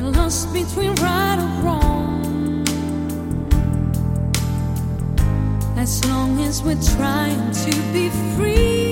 lost between right or wrong. As long as we're trying to be free.